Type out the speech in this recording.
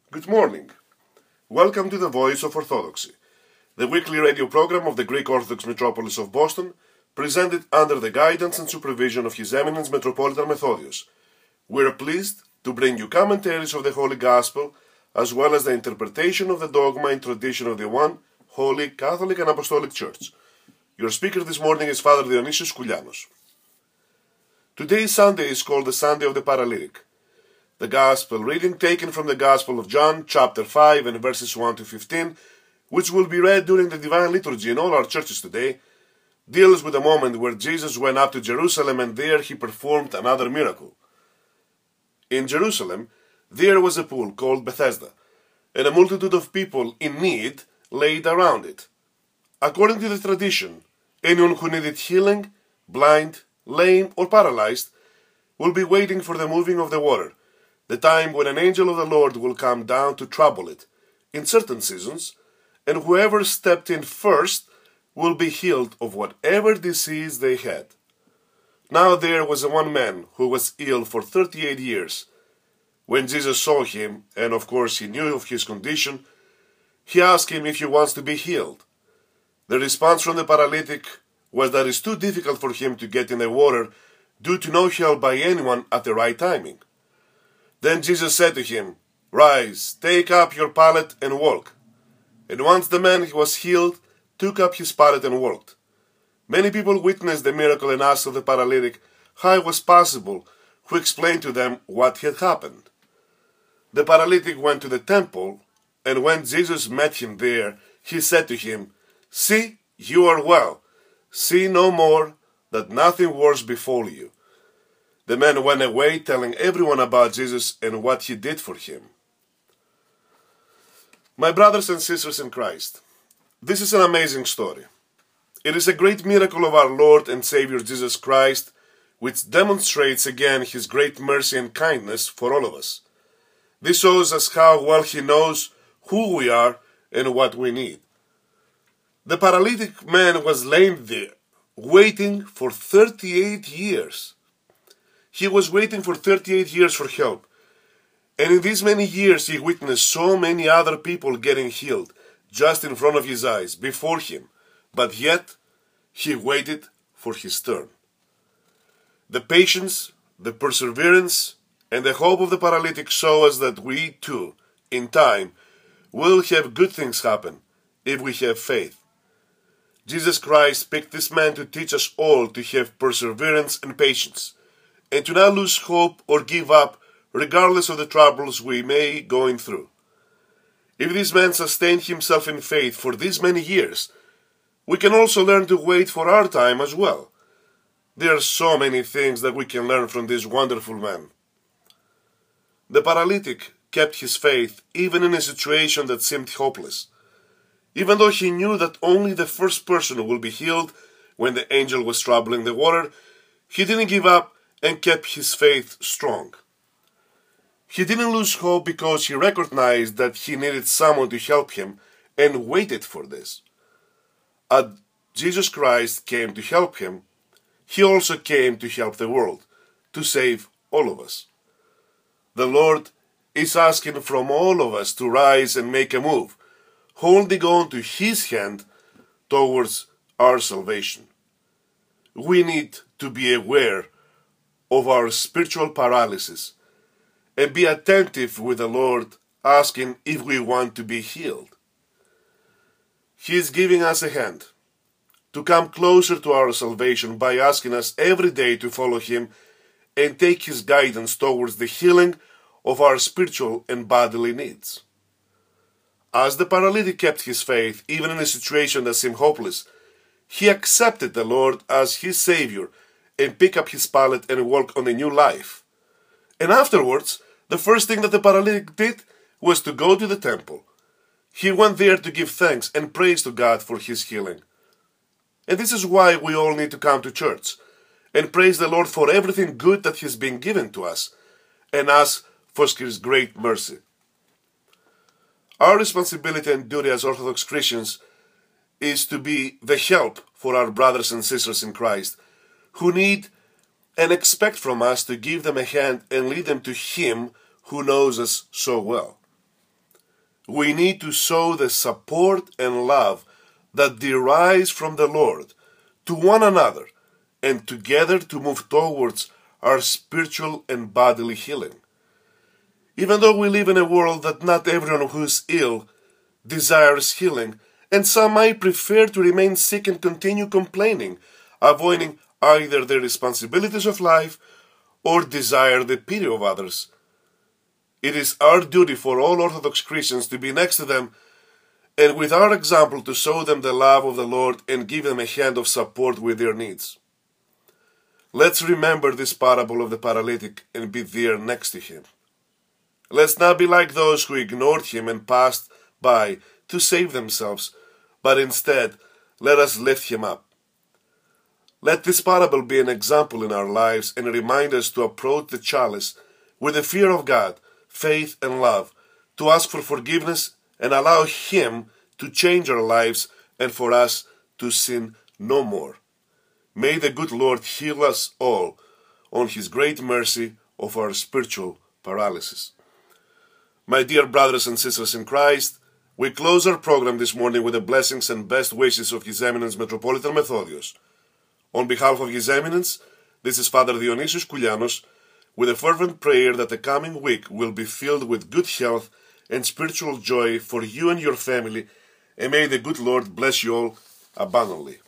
Good morning. Welcome to the Voice of Orthodoxy, the weekly radio program of the Greek Orthodox Metropolis of Boston, presented under the guidance and supervision of His Eminence Metropolitan Methodios. We are pleased to bring you commentaries of the Holy Gospel, as well as the interpretation of the dogma and tradition of the one Holy Catholic and Apostolic Church. Your speaker this morning is Father Dionysios Koulianos. Today's Sunday is called the Sunday of the Paralytic. The Gospel reading taken from the Gospel of John, chapter 5 and verses 1 to 15, which will be read during the Divine Liturgy in all our churches today, deals with a moment where Jesus went up to Jerusalem and there he performed another miracle. In Jerusalem, there was a pool called Bethesda, and a multitude of people in need laid around it. According to the tradition, anyone who needed healing, blind, lame, or paralyzed, will be waiting for the moving of the water, the time when an angel of the Lord will come down to trouble it, in certain seasons, and whoever stepped in first will be healed of whatever disease they had. Now there was one man who was ill for 38 years. When Jesus saw him, and of course he knew of his condition, he asked him if he wants to be healed. The response from the paralytic was that it's too difficult for him to get in the water due to no help by anyone at the right timing. Then Jesus said to him, "Rise, take up your pallet and walk." And once the man was healed, took up his pallet and walked. Many people witnessed the miracle and asked of the paralytic how it was possible, who explained to them what had happened. The paralytic went to the temple, and when Jesus met him there, he said to him, "See, you are well. See no more, that nothing worse befall you." The man went away telling everyone about Jesus and what he did for him. My brothers and sisters in Christ, this is an amazing story. It is a great miracle of our Lord and Savior Jesus Christ, which demonstrates again His great mercy and kindness for all of us. This shows us how well He knows who we are and what we need. The paralytic man was laying there, waiting for 38 years. He was waiting for 38 years for help. And in these many years he witnessed so many other people getting healed just in front of his eyes, before him. But yet, he waited for his turn. The patience, the perseverance, and the hope of the paralytic show us that we too, in time, will have good things happen if we have faith. Jesus Christ picked this man to teach us all to have perseverance and patience, and to not lose hope or give up regardless of the troubles we may be going through. If this man sustained himself in faith for these many years, we can also learn to wait for our time as well. There are so many things that we can learn from this wonderful man. The paralytic kept his faith even in a situation that seemed hopeless. Even though he knew that only the first person will be healed when the angel was troubling the water, he didn't give up and kept his faith strong. He didn't lose hope because he recognized that he needed someone to help him and waited for this. As Jesus Christ came to help him, he also came to help the world, to save all of us. The Lord is asking from all of us to rise and make a move, holding on to His hand towards our salvation. We need to be aware of our spiritual paralysis and be attentive with the Lord, asking if we want to be healed. He is giving us a hand to come closer to our salvation by asking us every day to follow Him and take His guidance towards the healing of our spiritual and bodily needs. As the paralytic kept his faith even in a situation that seemed hopeless, he accepted the Lord as his Savior and pick up his pallet and walk on a new life. And afterwards, the first thing that the paralytic did was to go to the temple. He went there to give thanks and praise to God for his healing. And this is why we all need to come to church and praise the Lord for everything good that has been given to us and ask for His great mercy. Our responsibility and duty as Orthodox Christians is to be the help for our brothers and sisters in Christ who need and expect from us to give them a hand and lead them to Him who knows us so well. we need to show the support and love that derives from the Lord to one another, and together to move towards our spiritual and bodily healing. Even though we live in a world that not everyone who is ill desires healing, and some might prefer to remain sick and continue complaining, avoiding either the responsibilities of life or desire the pity of others. It is our duty for all Orthodox Christians to be next to them, and with our example to show them the love of the Lord and give them a hand of support with their needs. Let's remember this parable of the paralytic and be there next to him. Let's not be like those who ignored him and passed by to save themselves, but instead let us lift him up. Let this parable be an example in our lives and remind us to approach the chalice with the fear of God, faith and love, to ask for forgiveness and allow Him to change our lives and for us to sin no more. May the good Lord heal us all on His great mercy of our spiritual paralysis. My dear brothers and sisters in Christ, we close our program this morning with the blessings and best wishes of His Eminence Metropolitan Methodios. On behalf of His Eminence, this is Father Dionysios Koulianos, with a fervent prayer that the coming week will be filled with good health and spiritual joy for you and your family, and may the good Lord bless you all abundantly.